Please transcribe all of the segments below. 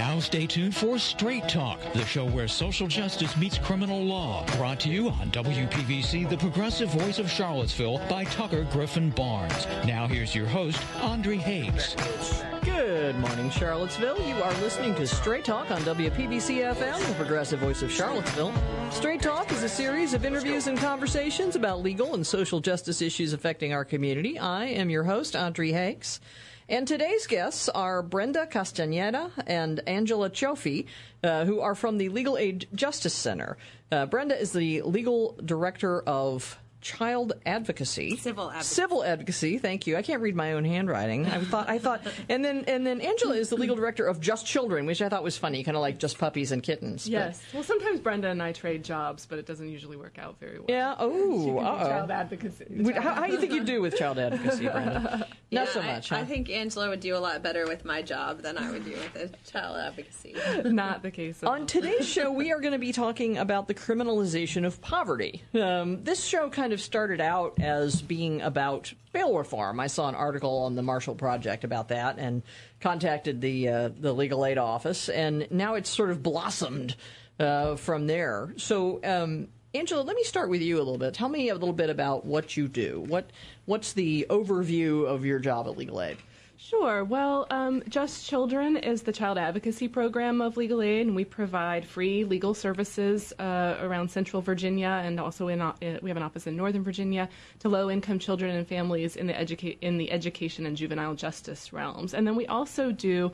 Now stay tuned for Straight Talk, the show where social justice meets criminal law. Brought to you on WPVC, the progressive voice of Charlottesville, by Tucker Griffin Barnes. Now here's your host, Andre Hakes. Good morning, Charlottesville. You are listening to Straight Talk on WPVC-FM, the progressive voice of Charlottesville. Straight Talk is a series of interviews and conversations about legal and social justice issues affecting our community. I am your host, Andre Hakes. And today's guests are Brenda Castaneda and Angela Cioffi, who are from the Legal Aid Justice Center. Brenda is the legal director of Child Advocacy. Civil Advocacy, thank you. I can't read my own handwriting. I thought, and then Angela is the legal director of Just Children, which I thought was funny, kind of like Just Puppies and Kittens. Yes. Well, sometimes Brenda and I trade jobs, but it doesn't usually work out very well. Yeah. Oh. Child advocacy. How do you think you do with child advocacy, Brenda? Not so much. I think Angela would do a lot better with my job than I would do with the child advocacy. Not the case. On today's show, we are going to be talking about the criminalization of poverty. This show kind of started out as being about bail reform. I saw an article on the Marshall Project about that and contacted the legal aid office, and now it's sort of blossomed from there. So, Angela, let me start with you a little bit. Tell me a little bit about what you do. What's the overview of your job at Legal Aid? Sure. Well, Just Children is the child advocacy program of Legal Aid, and we provide free legal services around Central Virginia, and also we have an office in Northern Virginia to low-income children and families in the education and juvenile justice realms. And then we also do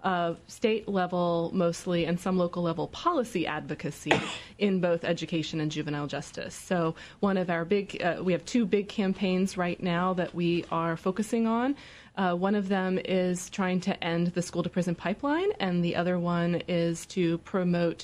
state level mostly and some local level policy advocacy in both education and juvenile justice. So one of our we have two big campaigns right now that we are focusing on. One of them is trying to end the school-to-prison pipeline, and the other one is to promote,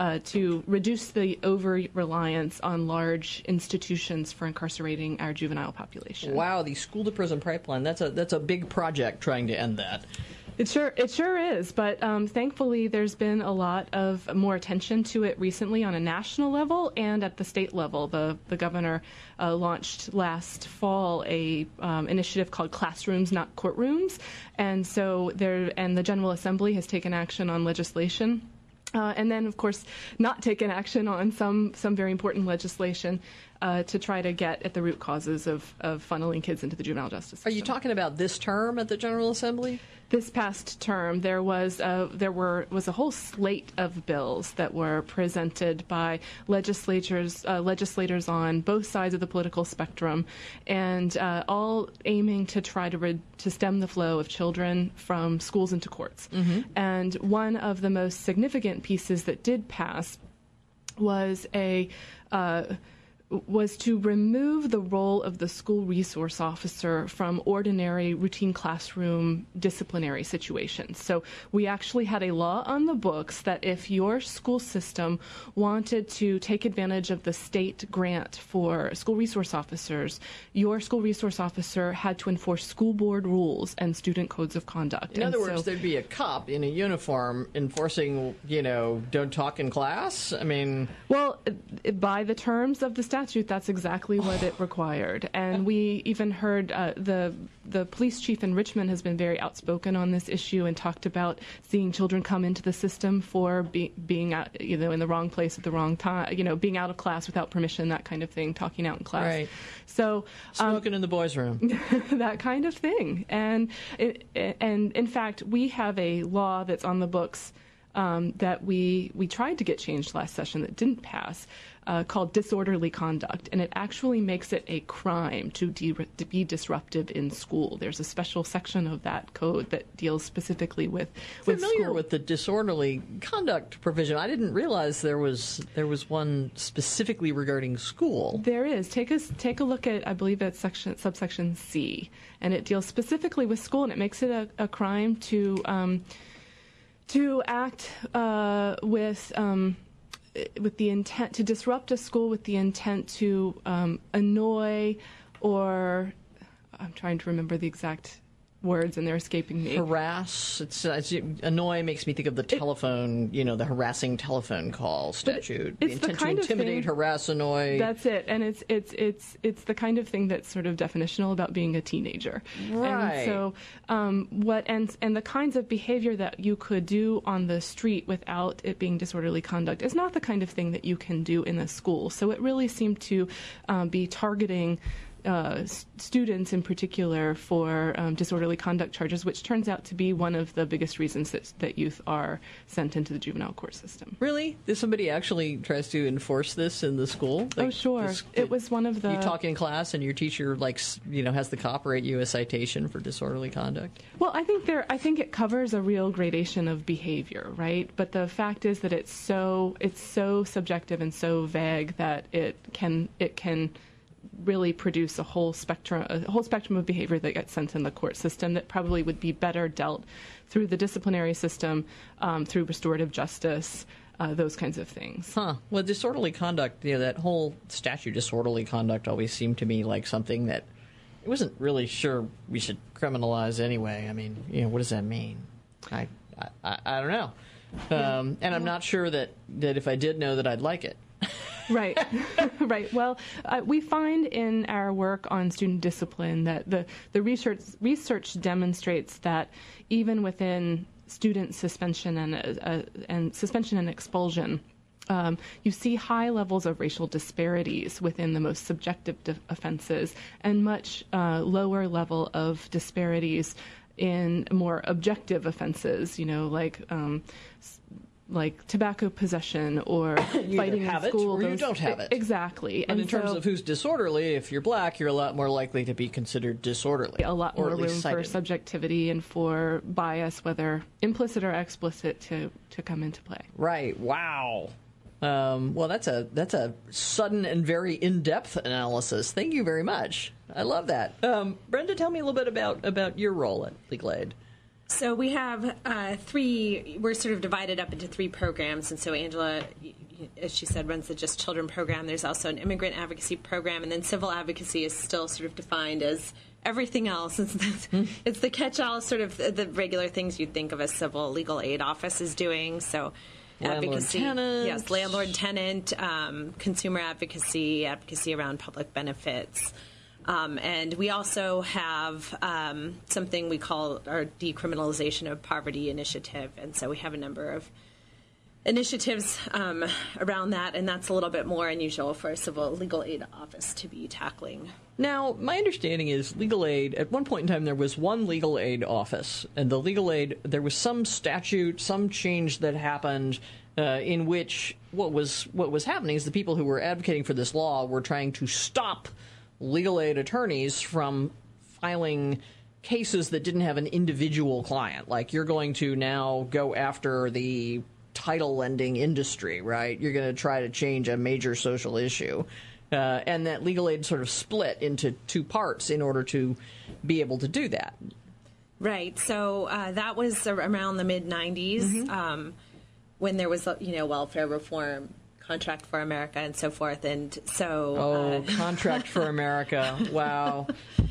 to reduce the over-reliance on large institutions for incarcerating our juvenile population. Wow, the school-to-prison pipeline, that's a big project trying to end that. It sure is, but thankfully there's been a lot of more attention to it recently on a national level and at the state level. The governor launched last fall a initiative called Classrooms Not Courtrooms, and so the General Assembly has taken action on legislation. And then, of course, not taken action on some very important legislation to try to get at the root causes of funneling kids into the juvenile justice system. Are you talking about this term at the General Assembly? This past term, there was a whole slate of bills that were presented by legislators on both sides of the political spectrum, and all aiming to try to stem the flow of children from schools into courts. Mm-hmm. And one of the most significant pieces that did pass was to remove the role of the school resource officer from ordinary routine classroom disciplinary situations. So we actually had a law on the books that if your school system wanted to take advantage of the state grant for school resource officers, your school resource officer had to enforce school board rules and student codes of conduct. In other words, there'd be a cop in a uniform enforcing, don't talk in class? I mean... Well, by the terms of the statute, that's exactly what it required. And we even heard the police chief in Richmond has been very outspoken on this issue and talked about seeing children come into the system for being out, in the wrong place at the wrong time, being out of class without permission, that kind of thing, talking out in class. Right. So smoking in the boys' room. That kind of thing. And in fact, we have a law that's on the books that we tried to get changed last session that didn't pass, called disorderly conduct, and it actually makes it a crime to be disruptive in school. There's a special section of that code that deals specifically with familiar school. With the disorderly conduct provision. I didn't realize there was one specifically regarding school. There is. Take a look at, I believe that's subsection C, and it deals specifically with school, and it makes it a crime to act with the intent to disrupt a school with the intent to annoy, or I'm trying to remember the exact words and they're escaping me. Harass. It's annoy makes me think of the telephone, the harassing telephone call statute. It's the intent the kind to of intimidate, thing, harass, annoy. That's it. And it's the kind of thing that's sort of definitional about being a teenager. Right. And so and the kinds of behavior that you could do on the street without it being disorderly conduct is not the kind of thing that you can do in a school. So it really seemed to be targeting students in particular for disorderly conduct charges, which turns out to be one of the biggest reasons that youth are sent into the juvenile court system. Really? Did somebody actually tries to enforce this in the school? Oh, sure. It was one of the... You talk in class and your teacher, has the cop write you a citation for disorderly conduct? Well, I think it covers a real gradation of behavior, right? But the fact is that it's so subjective and so vague that it can really produce a whole spectrum of behavior that gets sent in the court system that probably would be better dealt through the disciplinary system, through restorative justice, those kinds of things. Well, disorderly conduct, that whole statute, disorderly conduct, always seemed to me like something that I wasn't really sure we should criminalize anyway. I mean, what does that mean? I don't know. And I'm not sure that if I did know that I'd like it. Right, right. Well, we find in our work on student discipline that the research demonstrates that even within student suspension and suspension and expulsion, you see high levels of racial disparities within the most subjective offenses and much lower level of disparities in more objective offenses, like tobacco possession or fighting in school. Or you don't have it. Exactly. And in terms of who's disorderly, if you're black, you're a lot more likely to be considered disorderly. A lot more room for subjectivity and for bias, whether implicit or explicit, to come into play. Right. Wow. Well, that's a sudden and very in-depth analysis. Thank you very much. I love that. Brenda, tell me a little bit about your role at Legal Aid. So we have we're sort of divided up into 3 programs. And so Angela, as she said, runs the Just Children program. There's also an immigrant advocacy program. And then civil advocacy is still sort of defined as everything else. It's the catch-all, sort of the regular things you'd think of a civil legal aid office is doing. So advocacy, yes, landlord-tenant, consumer advocacy around public benefits. And we also have something we call our decriminalization of poverty initiative. And so we have a number of initiatives around that, and that's a little bit more unusual for a civil legal aid office to be tackling. Now, my understanding is legal aid, at one point in time there was one legal aid office, and the legal aid, there was some statute, some change that happened in which what was happening is the people who were advocating for this law were trying to stop legal aid attorneys from filing cases that didn't have an individual client. Like, you're going to now go after the title lending industry, right? You're going to try to change a major social issue. And that legal aid sort of split into 2 parts in order to be able to do that. Right. So that was around the mid-'90s when there was, welfare reform, Contract for America, and so forth. And so Contract for America. Wow.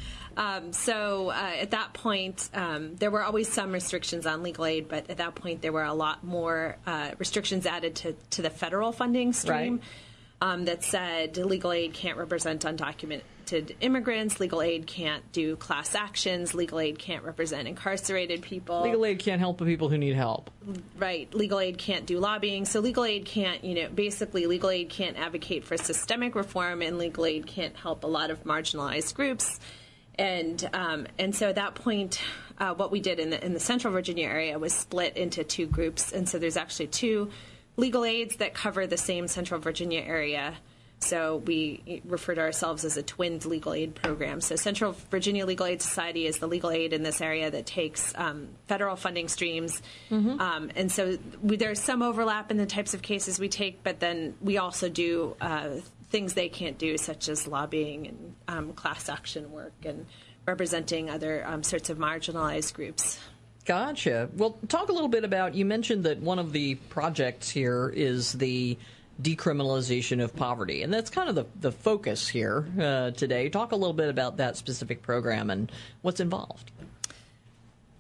So at that point, there were always some restrictions on legal aid, but at that point there were a lot more restrictions added to the federal funding stream. Right. That said legal aid can't represent undocumented immigrants, legal aid can't do class actions, legal aid can't represent incarcerated people. Legal aid can't help the people who need help. Right. Legal aid can't do lobbying. So legal aid can't, basically legal aid can't advocate for systemic reform, and legal aid can't help a lot of marginalized groups. And so at that point, what we did in the Central Virginia area was split into 2 groups. And so there's actually 2 legal aids that cover the same Central Virginia area. So we refer to ourselves as a twinned legal aid program. So Central Virginia Legal Aid Society is the legal aid in this area that takes federal funding streams. And so there's some overlap in the types of cases we take, but then we also do things they can't do, such as lobbying and class action work and representing other sorts of marginalized groups. Gotcha. Well, talk a little bit about, you mentioned that one of the projects here is the decriminalization of poverty, and that's kind of the focus here today. Talk a little bit about that specific program and what's involved.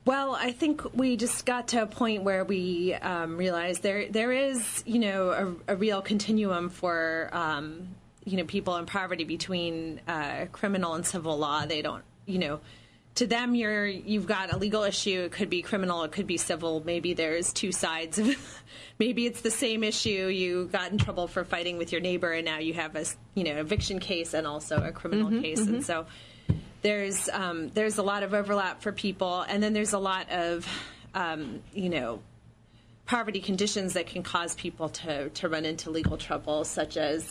Well, I think we just got to a point where we realized there is, a real continuum for, people in poverty between criminal and civil law. They don't, to them, you've got a legal issue. It could be criminal. It could be civil. Maybe there's two sides. Maybe it's the same issue. You got in trouble for fighting with your neighbor, and now you have a, eviction case and also a criminal case. And so there's a lot of overlap for people, and then there's a lot of poverty conditions that can cause people to run into legal trouble, such as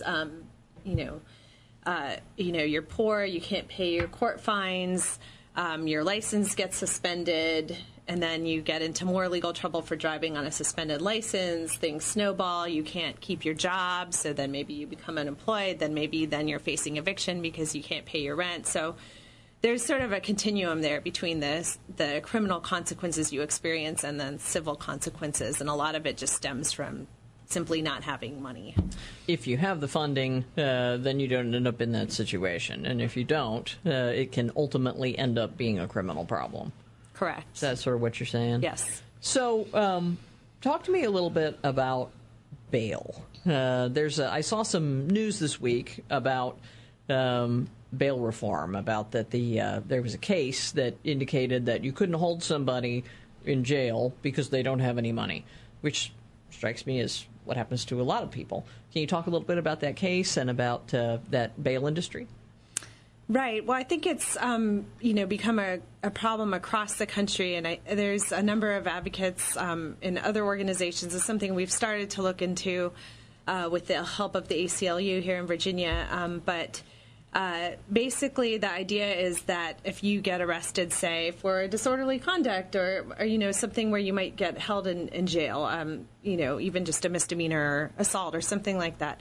you're poor, you can't pay your court fines, your license gets suspended, and then you get into more legal trouble for driving on a suspended license. Things snowball. You can't keep your job, so then maybe you become unemployed. Then you're facing eviction because you can't pay your rent. So there's sort of a continuum there between the criminal consequences you experience and then civil consequences, and a lot of it just stems from simply not having money. If you have the funding, then you don't end up in that situation. And if you don't, it can ultimately end up being a criminal problem. Correct. Is that sort of what you're saying? Yes. So talk to me a little bit about bail. I saw some news this week about bail reform, about that there was a case that indicated that you couldn't hold somebody in jail because they don't have any money, which strikes me as what happens to a lot of people. Can you talk a little bit about that case and about that bail industry? Right. Well, I think it's become a problem across the country, and there's a number of advocates in other organizations. It's something we've started to look into with the help of the ACLU here in Virginia. But basically, the idea is that if you get arrested, say, for disorderly conduct or something where you might get held in jail, even just a misdemeanor assault or something like that,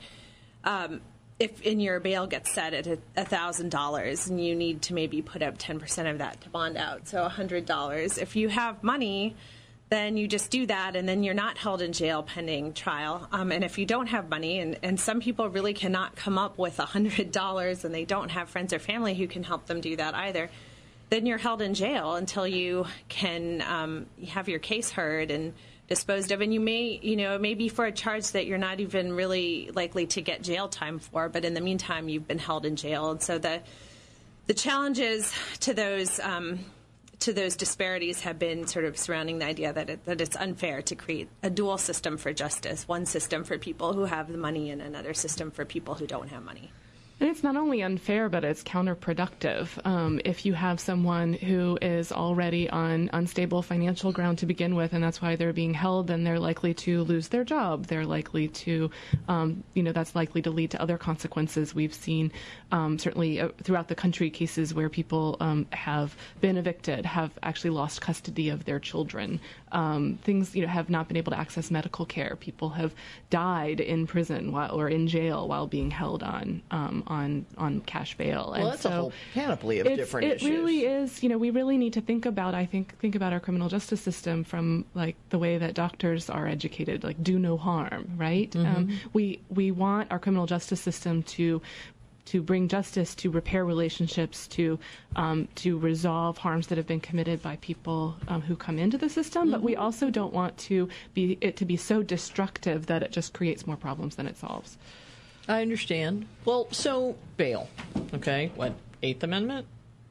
if your bail gets set at $1,000 and you need to maybe put up 10% of that to bond out, so $100. If you have money, then you just do that, and then you're not held in jail pending trial. And if you don't have money, and some people really cannot come up with $100, and they don't have friends or family who can help them do that either, then you're held in jail until you can have your case heard and disposed of. And you may, it may be for a charge that you're not even really likely to get jail time for, but in the meantime, you've been held in jail. And so the challenges to those disparities have been sort of surrounding the idea that it's unfair to create a dual system for justice, one system for people who have the money and another system for people who don't have money. And it's not only unfair, but it's counterproductive. If you have someone who is already on unstable financial ground to begin with, and that's why they're being held, then they're likely to lose their job. They're likely to, that's likely to lead to other consequences. We've seen certainly throughout the country cases where people have been evicted, have actually lost custody of their children. Things, have not been able to access medical care. People have died in prison or in jail while being held on cash bail. Well, that's a whole panoply of different issues. It really is. We really need to think about our criminal justice system from like the way that doctors are educated, like do no harm, right? Mm-hmm. We want our criminal justice system to bring justice, to repair relationships, to resolve harms that have been committed by people who come into the system. Mm-hmm. But we also don't want it to be so destructive that it just creates more problems than it solves. I understand. Well, so bail, okay? What, Eighth Amendment?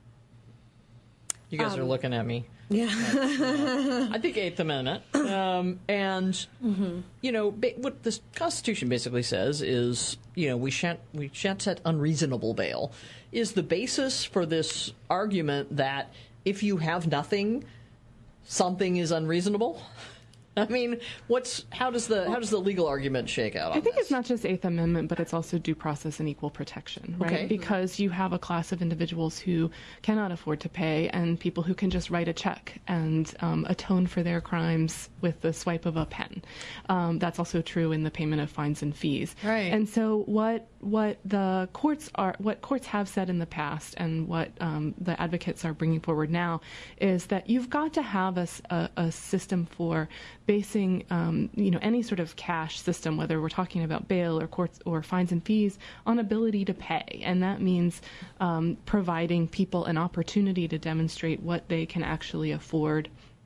You guys are looking at me. Yeah. I think Eighth Amendment. And, what the Constitution basically says is, we shan't set unreasonable bail. Is the basis for this argument that if you have nothing, something is unreasonable? I mean, how does the legal argument shake out on I think this? It's not just Eighth Amendment, but it's also due process and equal protection, right? Okay. Because you have a class of individuals who cannot afford to pay and people who can just write a check and atone for their crimes with the swipe of a pen. That's also true in the payment of fines and fees. Right. And so what courts have said in the past and what the advocates are bringing forward now is that you've got to have a system for basing, any sort of cash system, whether we're talking about bail or courts or fines and fees, on ability to pay. And that means providing people an opportunity to demonstrate what they can actually afford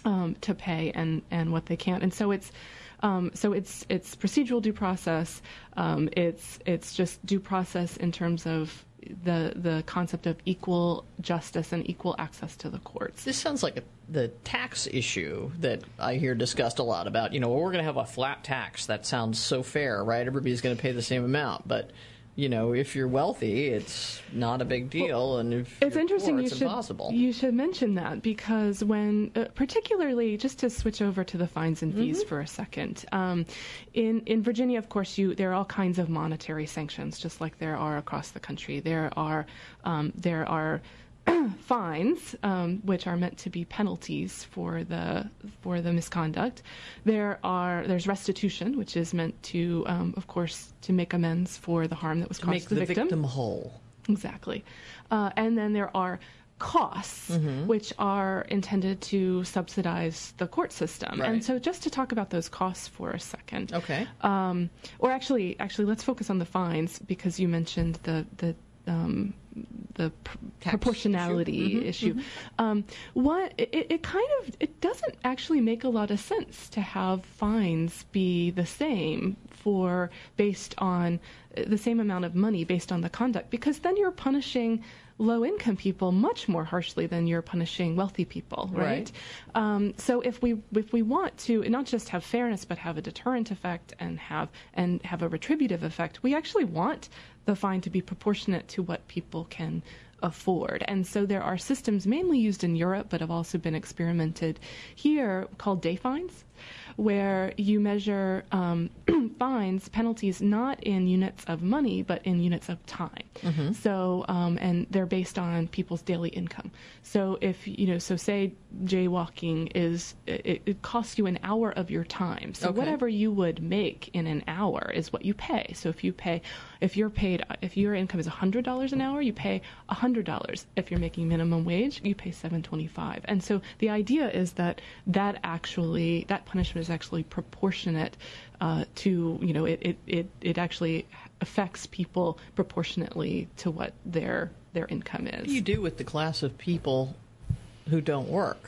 to pay and what they can't. And so it's procedural due process. It's just due process in terms of the concept of equal justice and equal access to the courts. This sounds like the tax issue that I hear discussed a lot about. We're going to have a flat tax. That sounds so fair, right? Everybody's going to pay the same amount, but if you're wealthy, it's not a big deal, and if it's interesting, poor, it's impossible. You should mention that because when, particularly, just to switch over to the fines and fees for a second, in Virginia, of course, there are all kinds of monetary sanctions, just like there are across the country. There are fines, which are meant to be penalties for the misconduct. There's restitution, which is meant to, of course, to make amends for the harm that was caused to the victim. Make the victim whole. Exactly. And then there are costs, which are intended to subsidize the court system. Right. And so just to talk about those costs for a second. Okay. Or actually, let's focus on the fines, because you mentioned the proportionality issue. It doesn't actually make a lot of sense to have fines be the same based on the same amount of money based on the conduct, because then you're punishing low-income people much more harshly than you're punishing wealthy people, right? So if we want to not just have fairness but have a deterrent effect and have a retributive effect, we actually want the fine to be proportionate to what people can afford. And so there are systems mainly used in Europe but have also been experimented here called day fines, where you measure penalties not in units of money but in units of time. So and they're based on people's daily income. So if say jaywalking it costs you an hour of your time. So whatever you would make in an hour is what you pay. So if your income is $100 an hour, you pay $100. If you're making minimum wage, you pay $7.25. And so the idea is that punishment is actually proportionate to it actually affects people proportionately to what their income is. What do you do with the class of people who don't work?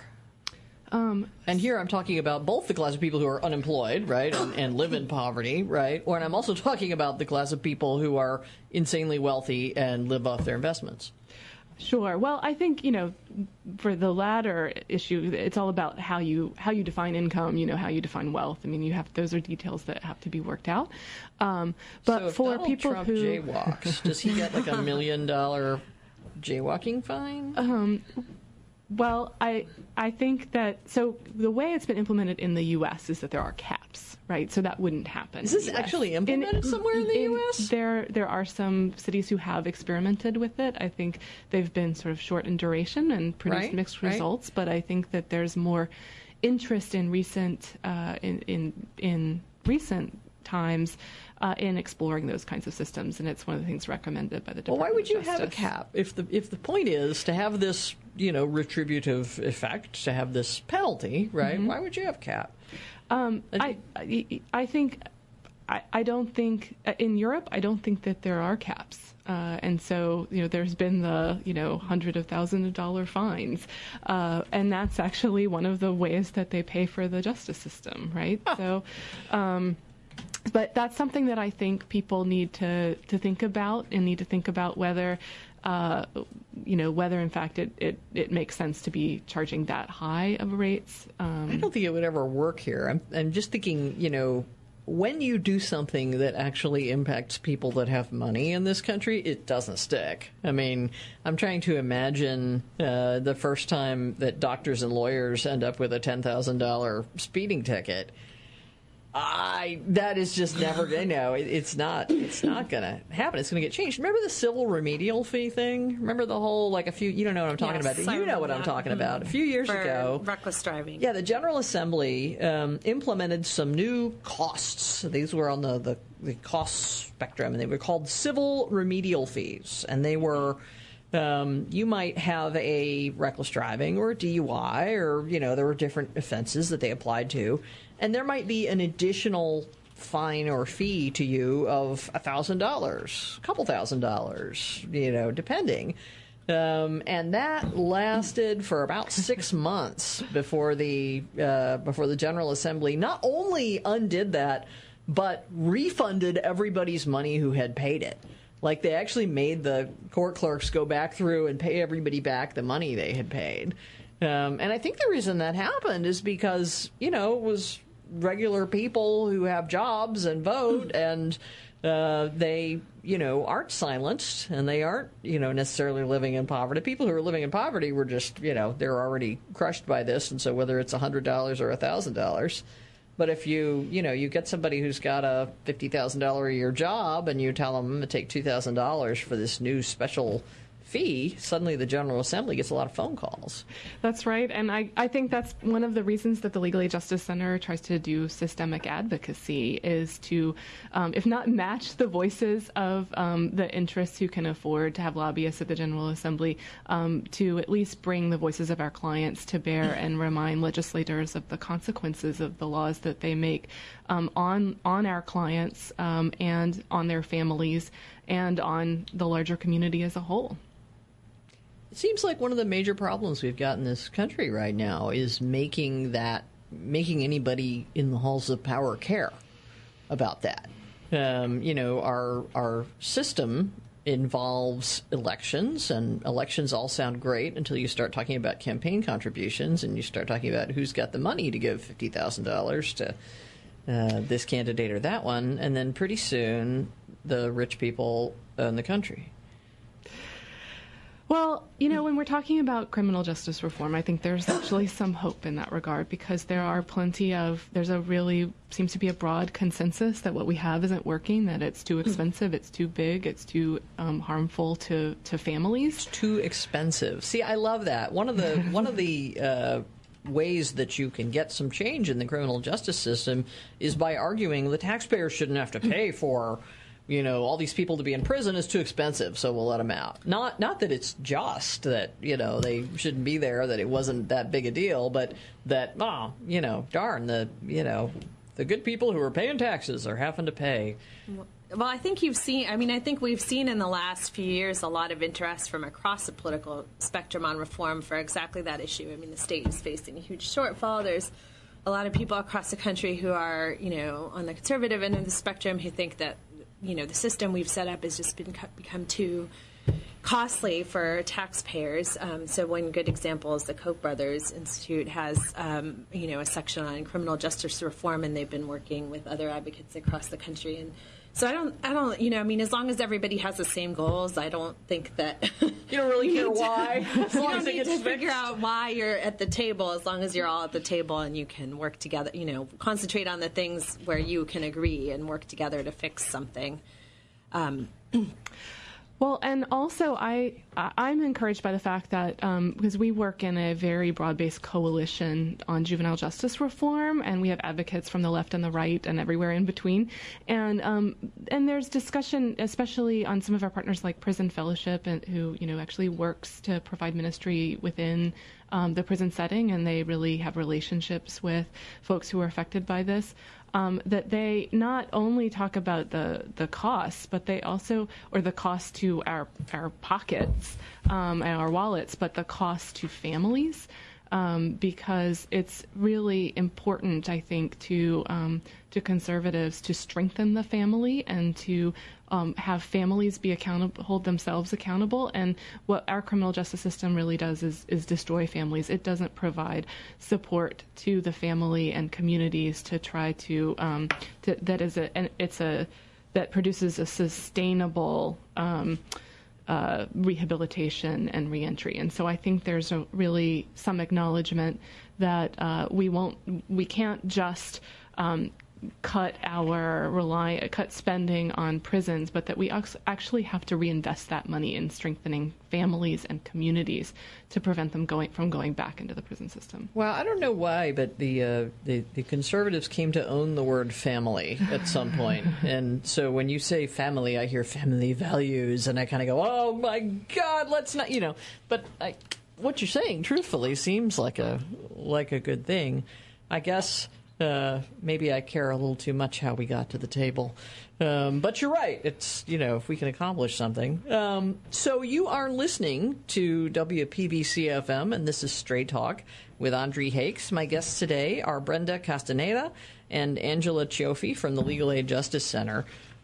And here I'm talking about both the class of people who are unemployed, right, and live in poverty, right, and I'm also talking about the class of people who are insanely wealthy and live off their investments. Sure. Well, I think, for the latter issue, it's all about how you define income, how you define wealth. I mean, those are details that have to be worked out. But so for Donald people Trump who jaywalks, does he get like $1 million jaywalking fine? Well, I think that the way it's been implemented in the U.S. is that there are caps, right? So that wouldn't happen. Is this actually implemented somewhere in the U.S.? There are some cities who have experimented with it. I think they've been sort of short in duration and produced mixed results. But I think that there's more interest in recent times in exploring those kinds of systems, and it's one of the things recommended by the Department of Justice. Well, why would you have a cap if the point is to have this retributive effect, to have this penalty, right? Why would you have a cap? I don't think in Europe. I don't think that there are caps, and so there's been the hundreds of thousands of dollar fines, and that's actually one of the ways that they pay for the justice system, right? So. But that's something that I think people need to think about, and need to think about whether in fact it makes sense to be charging that high of rates. I don't think it would ever work here. I'm just thinking, when you do something that actually impacts people that have money in this country, it doesn't stick. I mean, I'm trying to imagine the first time that doctors and lawyers end up with a $10,000 speeding ticket. That is just never going to, it's not going to happen. It's going to get changed. Remember the civil remedial fee thing? Remember the whole, you don't know what I'm talking about. You know what I'm talking about. A few years ago. Reckless driving. Yeah, the General Assembly implemented some new costs. These were on the cost spectrum, and they were called civil remedial fees. And they were, you might have a reckless driving or a DUI, or, there were different offenses that they applied to. And there might be an additional fine or fee to you of $1,000, a couple $1,000, depending. And that lasted for about 6 months before the General Assembly not only undid that, but refunded everybody's money who had paid it. Like, they actually made the court clerks go back through and pay everybody back the money they had paid. And I think the reason that happened is because, it was regular people who have jobs and vote, and they, aren't silenced, and they aren't, necessarily living in poverty. People who are living in poverty were just, they're already crushed by this, and so whether it's $100 or $1,000. But if you get somebody who's got a $50,000 a year job, and you tell them, I'm going to take $2,000 for this new special fee, suddenly the General Assembly gets a lot of phone calls. That's right, and I think that's one of the reasons that the Legal Aid Justice Center tries to do systemic advocacy, is to, if not match the voices of the interests who can afford to have lobbyists at the General Assembly, to at least bring the voices of our clients to bear and remind legislators of the consequences of the laws that they make on our clients and on their families and on the larger community as a whole. It seems like one of the major problems we've got in this country right now is making anybody in the halls of power care about that. Our system involves elections, and elections all sound great until you start talking about campaign contributions, and you start talking about who's got the money to give $50,000 to this candidate or that one, and then pretty soon the rich people in the country. Well, when we're talking about criminal justice reform, I think there's actually some hope in that regard, because there's a really seems to be a broad consensus that what we have isn't working, that it's too expensive, it's too big, it's too harmful to families. It's too expensive. See, I love that. One of the ways that you can get some change in the criminal justice system is by arguing the taxpayers shouldn't have to pay for all these people to be in prison is too expensive, so we'll let them out. Not that it's just that, they shouldn't be there, that it wasn't that big a deal, but that, darn, the good people who are paying taxes are having to pay. Well, I think we've seen in the last few years a lot of interest from across the political spectrum on reform for exactly that issue. I mean, the state is facing a huge shortfall. There's a lot of people across the country who are, on the conservative end of the spectrum who think that, the system we've set up has just become too costly for taxpayers. So one good example is the Koch brothers Institute has, a section on criminal justice reform, and they've been working with other advocates across the country. And so I don't, as long as everybody has the same goals, I don't think that you don't really care why. As long as it gets fixed. Figure out why you're at the table, as long as you're all at the table and you can work together, concentrate on the things where you can agree and work together to fix something. Well, and also I'm encouraged by the fact that because we work in a very broad-based coalition on juvenile justice reform, and we have advocates from the left and the right and everywhere in between, and there's discussion, especially on some of our partners like Prison Fellowship, and who actually works to provide ministry within the prison setting, and they really have relationships with folks who are affected by this. That they not only talk about the costs, but they also, or the cost to our pockets and our wallets, but the cost to families, because it's really important, I think, to conservatives to strengthen the family and to have families be accountable, hold themselves accountable. And what our criminal justice system really does is destroy families. It doesn't provide support to the family and communities to try to that produces a sustainable rehabilitation and reentry. And so I think there's really some acknowledgement that we can't just cut spending on prisons, but that we actually have to reinvest that money in strengthening families and communities to prevent them from going back into the prison system. Well, I don't know why, but the conservatives came to own the word family at some point. And so when you say family, I hear family values, and I kind of go, oh my God, let's not, But what you're saying, truthfully, seems like a good thing. I guess Maybe I care a little too much how we got to the table. But you're right. It's, if we can accomplish something. So you are listening to WPVC FM, and this is Straight Talk with Andre Hakes. My guests today are Brenda Castaneda and Angela Cioffi from the Legal Aid Justice Center.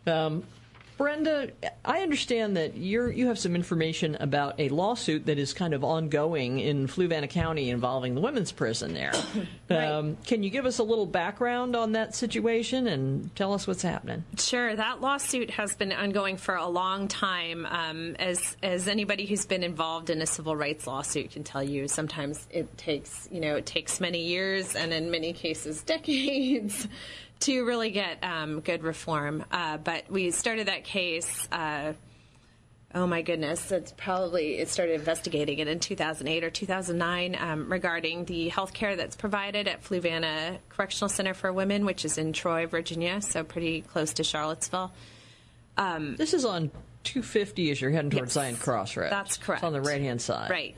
Brenda, I understand that you have some information about a lawsuit that is kind of ongoing in Fluvanna County involving the women's prison there. Right. Can you give us a little background on that situation and tell us what's happening? Sure. That lawsuit has been ongoing for a long time. As anybody who's been involved in a civil rights lawsuit can tell you, sometimes it takes many years and in many cases decades to really get good reform. But we started that case, oh my goodness, it started investigating it in 2008 or 2009 regarding the health care that's provided at Fluvanna Correctional Center for Women, which is in Troy, Virginia, so pretty close to Charlottesville. This is on 250 as you're heading towards Zion Cross, right? That's correct. It's on the right-hand side. Right.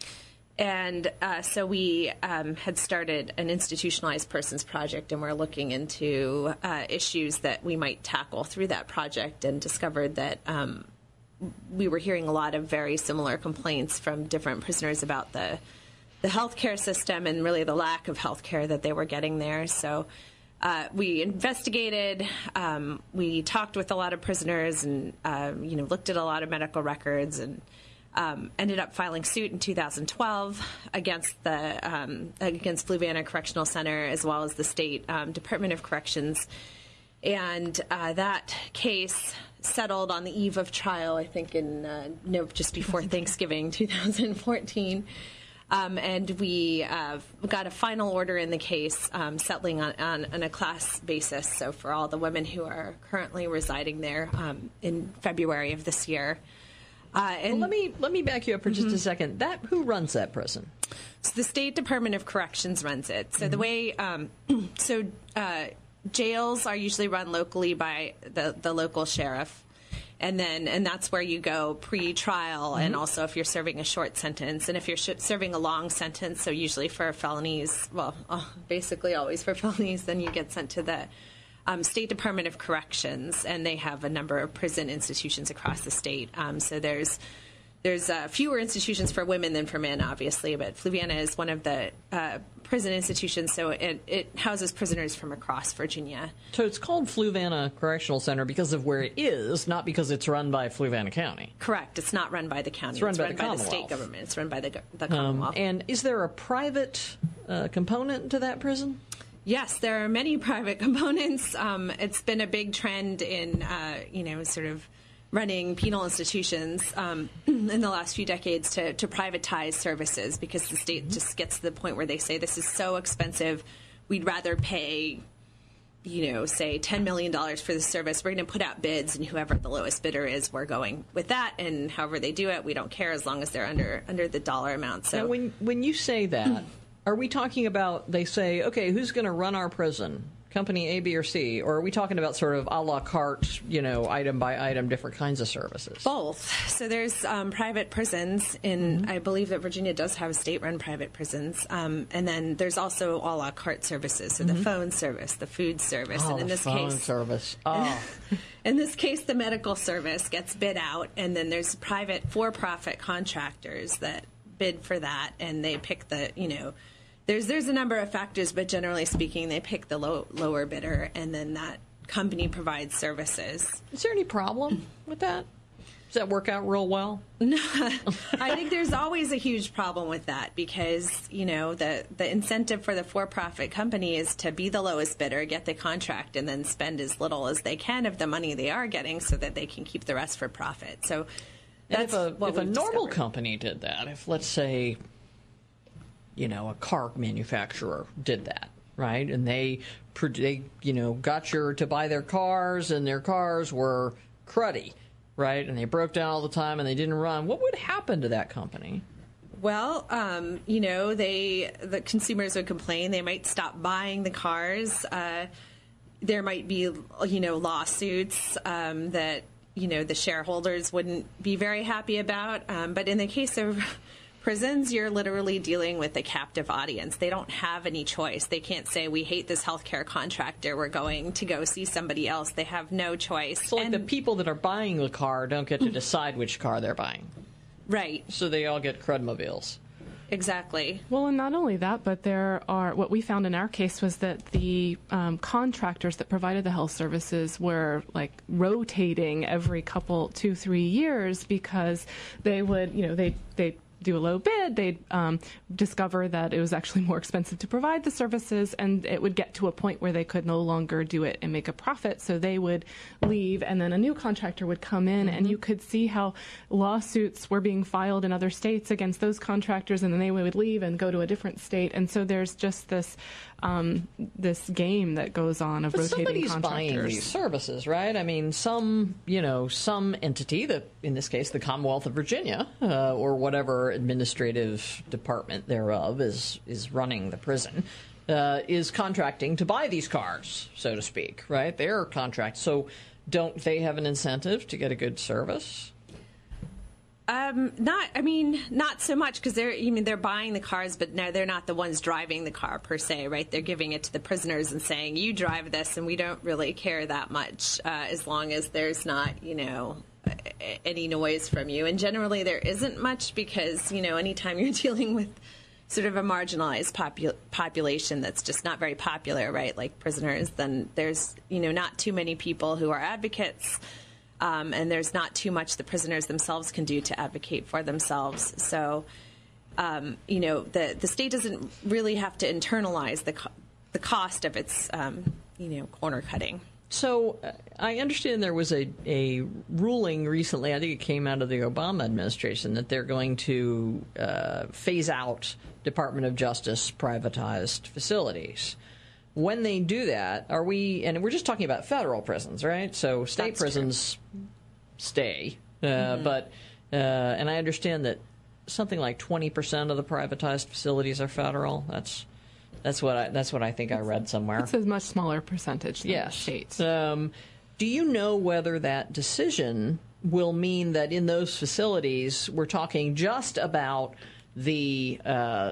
And so we had started an institutionalized persons project, and we're looking into issues that we might tackle through that project, and discovered that we were hearing a lot of very similar complaints from different prisoners about the healthcare system and really the lack of healthcare that they were getting there. So we investigated, we talked with a lot of prisoners, and looked at a lot of medical records, and ended up filing suit in 2012 against Fluvanna Correctional Center as well as the State Department of Corrections. And that case settled on the eve of trial, I think, just before Thanksgiving 2014. And we got a final order in the case, settling on a class basis. So for all the women who are currently residing there in February of this year. And let me back you up for just a second. Who runs that prison? So the State Department of Corrections runs it. So the way, jails are usually run locally by the local sheriff, and that's where you go pre-trial, and also if you're serving a short sentence, and if you're serving a long sentence, so usually for felonies, basically always for felonies, then you get sent to the State Department of Corrections, and they have a number of prison institutions across the state. So there's fewer institutions for women than for men, obviously, but Fluvanna is one of the prison institutions, so it houses prisoners from across Virginia. So it's called Fluvanna Correctional Center because of where it is, not because it's run by Fluvanna County. Correct. It's not run by the county. It's run by the state government. It's run by the Commonwealth. And is there a private component to that prison? Yes, there are many private components. It's been a big trend in, sort of running penal institutions in the last few decades to privatize services, because the state just gets to the point where they say this is so expensive, we'd rather pay, say $10 million for the service. We're going to put out bids, and whoever the lowest bidder is, we're going with that. And however they do it, we don't care as long as they're under the dollar amount. So now, when you say that, are we talking about, they say, okay, who's going to run our prison? Company A, B, or C? Or are we talking about sort of a la carte, item by item, different kinds of services? Both. So there's private prisons I believe that Virginia does have state-run private prisons. And then there's also a la carte services. So the phone service, the food service. Oh, and in the this phone case, service. Oh. In this case, the medical service gets bid out. And then there's private for-profit contractors that bid for that. And they pick There's a number of factors, but generally speaking, they pick the lower bidder, and then that company provides services. Is there any problem with that? Does that work out real well? No, I think there's always a huge problem with that, because, the incentive for the for-profit company is to be the lowest bidder, get the contract, and then spend as little as they can of the money they are getting so that they can keep the rest for profit. So that's if a normal company did that, if, let's say, a car manufacturer did that, right? And they got you to buy their cars, and their cars were cruddy, right? And they broke down all the time, and they didn't run. What would happen to that company? Well, the consumers would complain. They might stop buying the cars. There might be, lawsuits that, the shareholders wouldn't be very happy about. But in the case of prisons, you're literally dealing with a captive audience. They don't have any choice. They can't say, we hate this healthcare contractor, we're going to go see somebody else. They have no choice. So like the people that are buying the car don't get to decide which car they're buying. Right. So they all get crudmobiles. Exactly. Well, and not only that, but there are, what we found in our case was that the contractors that provided the health services were like rotating every 2-3 years because they would, they do a low bid, they'd discover that it was actually more expensive to provide the services, and it would get to a point where they could no longer do it and make a profit, so they would leave, and then a new contractor would come in, and you could see how lawsuits were being filed in other states against those contractors, and then they would leave and go to a different state, and so there's just this this game that goes on of rotating contractors. Somebody's buying these services, right? I mean, some entity, that in this case the Commonwealth of Virginia, or whatever administrative department thereof is running the prison, is contracting to buy these cars, so to speak, right? They're contracts. So don't they have an incentive to get a good service? Not so much, because they're buying the cars, but no, they're not the ones driving the car per se, right? They're giving it to the prisoners and saying, you drive this, and we don't really care that much as long as there's not, any noise from you. And generally there isn't much, because, anytime you're dealing with sort of a marginalized population that's just not very popular, right, like prisoners, then there's, not too many people who are advocates. And there's not too much the prisoners themselves can do to advocate for themselves. So, the state doesn't really have to internalize the cost of its, corner cutting. So I understand there was a ruling recently, I think it came out of the Obama administration, that they're going to phase out Department of Justice privatized facilities. When they do that, and we're just talking about federal prisons, right? So state prisons stay, but and I understand that something like 20% of the privatized facilities are federal. That's what I think I read somewhere. It's a much smaller percentage than the states. Do you know whether that decision will mean that in those facilities we're talking just about the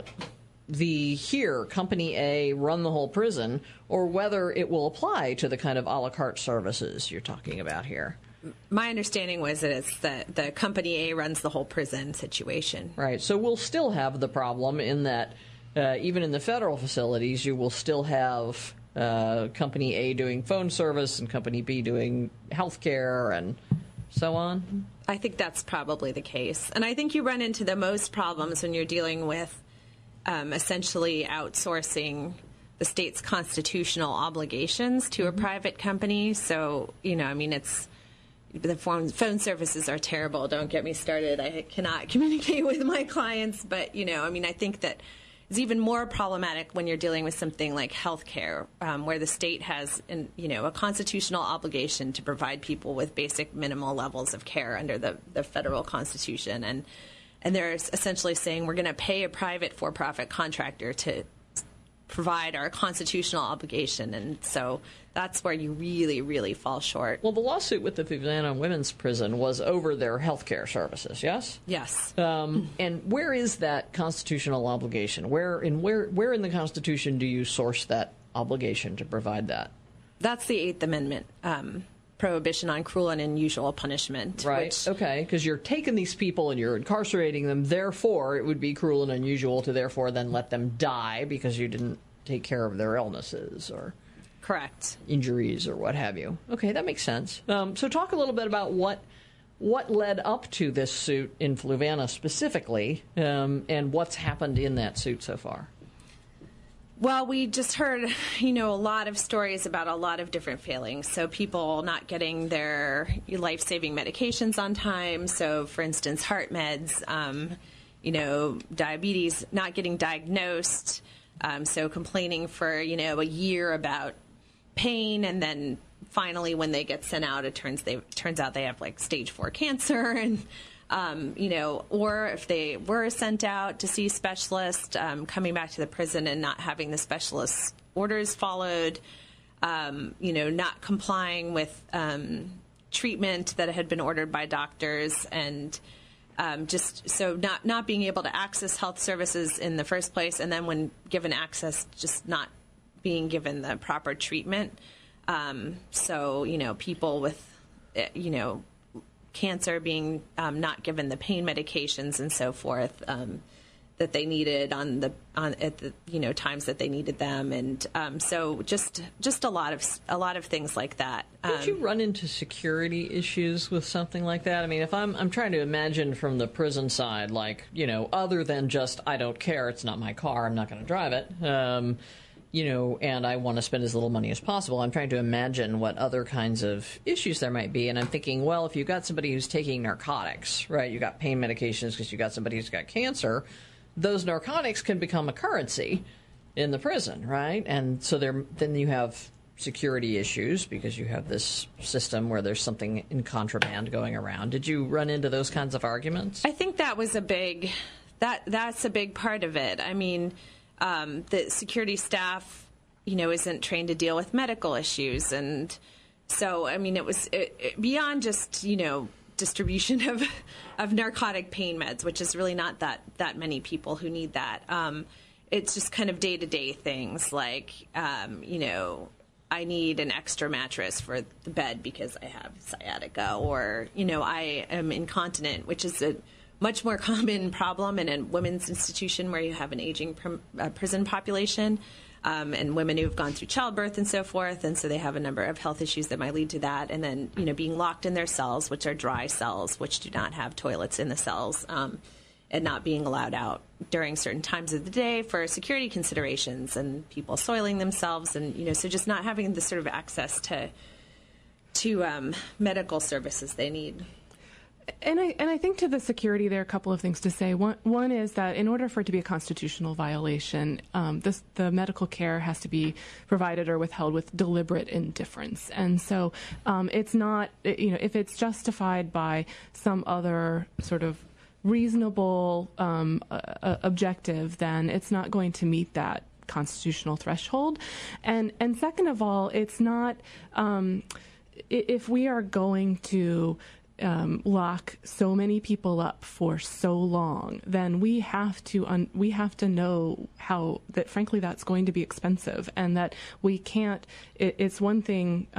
Company A run the whole prison, or whether it will apply to the kind of a la carte services you're talking about here? My understanding was that it's the Company A runs the whole prison situation. Right. So we'll still have the problem in that even in the federal facilities, you will still have Company A doing phone service and Company B doing health care and so on? I think that's probably the case. And I think you run into the most problems when you're dealing with essentially outsourcing the state's constitutional obligations to a private company. So, it's the phone services are terrible. Don't get me started. I cannot communicate with my clients. But, I think that it's even more problematic when you're dealing with something like healthcare, where the state has, a constitutional obligation to provide people with basic minimal levels of care under the federal Constitution. And they're essentially saying we're going to pay a private for-profit contractor to provide our constitutional obligation. And so that's where you really, really fall short. Well, the lawsuit with the Fluvanna Women's Prison was over their health care services, yes? Yes. And where is that constitutional obligation? Where in the Constitution do you source that obligation to provide that? That's the Eighth Amendment. Prohibition on cruel and unusual punishment. Right, okay, because you're taking these people and you're incarcerating them, therefore it would be cruel and unusual to therefore then let them die because you didn't take care of their illnesses or correct injuries or what have you. Okay, that makes sense. So talk a little bit about what led up to this suit in Fluvanna specifically, and what's happened in that suit so far. Well, we just heard, a lot of stories about a lot of different failings. So people not getting their life-saving medications on time. So, for instance, heart meds, diabetes, not getting diagnosed. So complaining for, a year about pain. And then finally, when they get sent out, it turns out they have like stage 4 cancer and or if they were sent out to see specialists, coming back to the prison and not having the specialist's orders followed, not complying with treatment that had been ordered by doctors, and just so not being able to access health services in the first place, and then when given access, just not being given the proper treatment. So, people with, cancer being not given the pain medications and so forth that they needed at the times that they needed them, and so just a lot of things like that. Did you run into security issues with something like that? I mean, if I'm trying to imagine from the prison side, like other than just I don't care, it's not my car, I'm not going to drive it. And I want to spend as little money as possible. I'm trying to imagine what other kinds of issues there might be. And I'm thinking, well, if you've got somebody who's taking narcotics, right, you've got pain medications because you've got somebody who's got cancer, those narcotics can become a currency in the prison, right? And so then you have security issues because you have this system where there's something in contraband going around. Did you run into those kinds of arguments? I think that was that's a big part of it. I mean, the security staff, isn't trained to deal with medical issues. And so, I mean, it was beyond just, distribution of narcotic pain meds, which is really not that many people who need that. It's just kind of day-to-day things like, I need an extra mattress for the bed because I have sciatica, or, I am incontinent, which is a much more common problem in a women's institution where you have an aging prison population, and women who've gone through childbirth and so forth, and so they have a number of health issues that might lead to that. And then, being locked in their cells, which are dry cells, which do not have toilets in the cells, and not being allowed out during certain times of the day for security considerations, and people soiling themselves, and so just not having the sort of access to medical services they need. And I think to the security, there are a couple of things to say. One is that in order for it to be a constitutional violation, the medical care has to be provided or withheld with deliberate indifference. And so it's not, if it's justified by some other sort of reasonable objective, then it's not going to meet that constitutional threshold. And second of all, it's not, if we are going to lock so many people up for so long, then we have to know how that, frankly, that's going to be expensive, and that we can't. It's one thing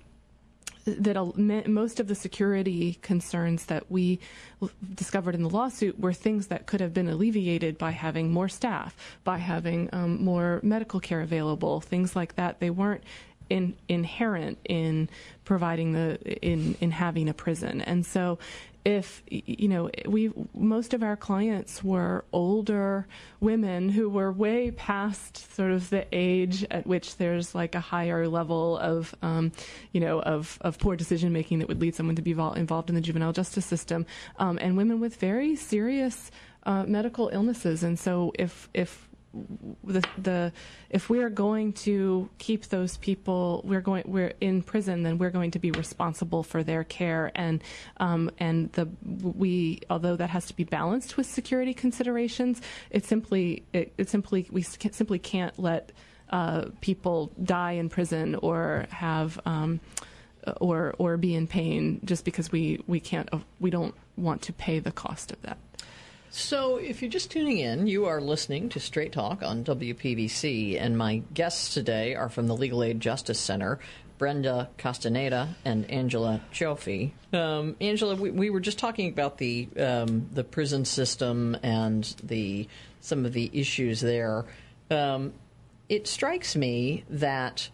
that most of the security concerns that we discovered in the lawsuit were things that could have been alleviated by having more staff, by having more medical care available, things like that. They weren't inherent in providing in having a prison. And so if most of our clients were older women who were way past sort of the age at which there's like a higher level of of poor decision making that would lead someone to be involved in the juvenile justice system, and women with very serious medical illnesses. And so if we are going to keep those people, we're in prison, then we're going to be responsible for their care, and although that has to be balanced with security considerations, we simply can't let people die in prison or have or be in pain just because we don't want to pay the cost of that. So if you're just tuning in, you are listening to Straight Talk on WPVC, and my guests today are from the Legal Aid Justice Center, Brenda Castaneda and Angela Cioffi. Angela, we were just talking about the prison system and some of the issues there. It strikes me that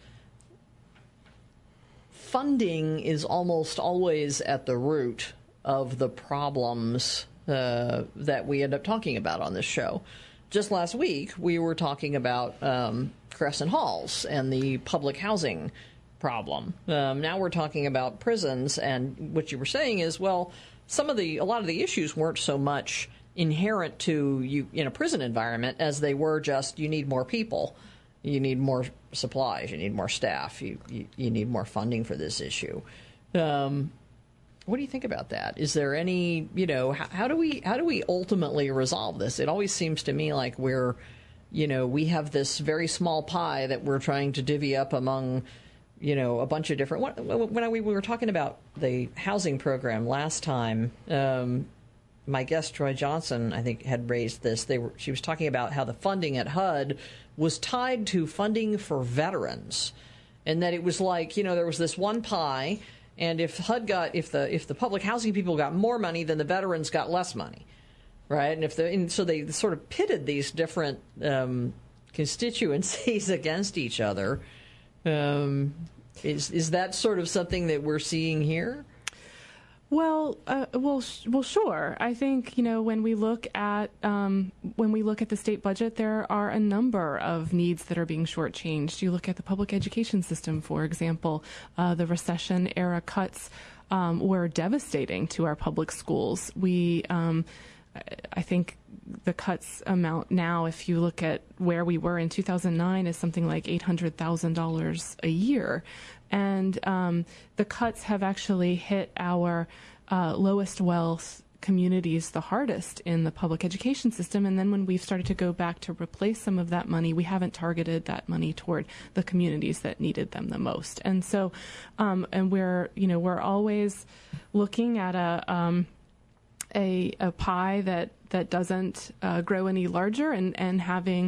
funding is almost always at the root of the problems that we end up talking about on this show. Just last week, we were talking about Crescent Halls and the public housing problem. Now we're talking about prisons, and what you were saying is, well, a lot of the issues weren't so much inherent to you in a prison environment as they were just you need more people, you need more supplies, you need more staff, you need more funding for this issue. What do you think about that? Is there any, how do we ultimately resolve this? It always seems to me like we have this very small pie that we're trying to divvy up among, a bunch of different. When we were talking about the housing program last time, my guest Troy Johnson, I think, had raised this. She was talking about how the funding at HUD was tied to funding for veterans, and that it was like, there was this one pie, and if HUD if the public housing people got more money, then the veterans got less money, right? And so they sort of pitted these different constituencies against each other. Is that sort of something that we're seeing here? Well, sure. I think when we look at the state budget, there are a number of needs that are being shortchanged. You look at the public education system, for example. The recession era cuts were devastating to our public schools. I think the cuts amount now, if you look at where we were in 2009, is something like $800,000 a year. And the cuts have actually hit our lowest wealth communities the hardest in the public education system. And then when we've started to go back to replace some of that money, we haven't targeted that money toward the communities that needed them the most. And so, and we're always looking at a pie that doesn't grow any larger, and having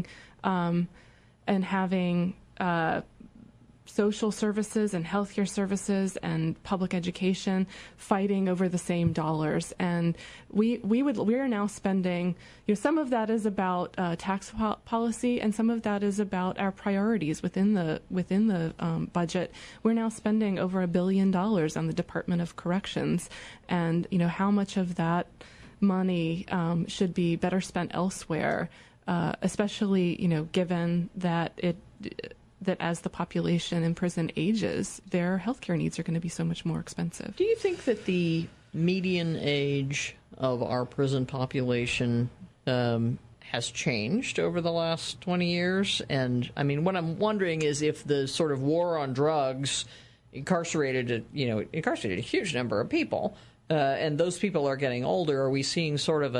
social services and healthcare services and public education fighting over the same dollars. And we are now spending, some of that is about tax policy, and some of that is about our priorities within the budget. We're now spending over $1 billion on the Department of Corrections, and how much of that money should be better spent elsewhere, especially given that that as the population in prison ages, their healthcare needs are going to be so much more expensive. Do you think that the median age of our prison population has changed over the last 20 years? And I mean, what I'm wondering is if the sort of war on drugs incarcerated a huge number of people, and those people are getting older. Are we seeing sort of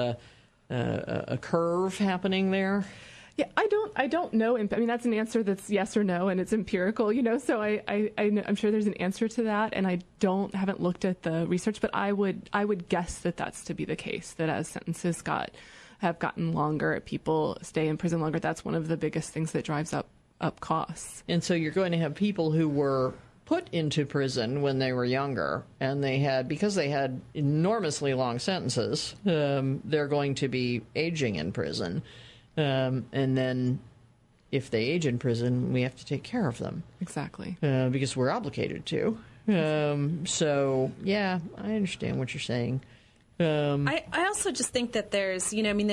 a curve happening there? Yeah, I don't know. I mean, that's an answer that's yes or no, and it's empirical, So I'm sure there's an answer to that, and I haven't looked at the research, but I would guess that that's to be the case. That as sentences have gotten longer, people stay in prison longer. That's one of the biggest things that drives up costs. And so you're going to have people who were put into prison when they were younger, and because they had enormously long sentences, they're going to be aging in prison. And then if they age in prison, we have to take care of them. Exactly. Because we're obligated to. So, yeah, I understand what you're saying. I also just think that there's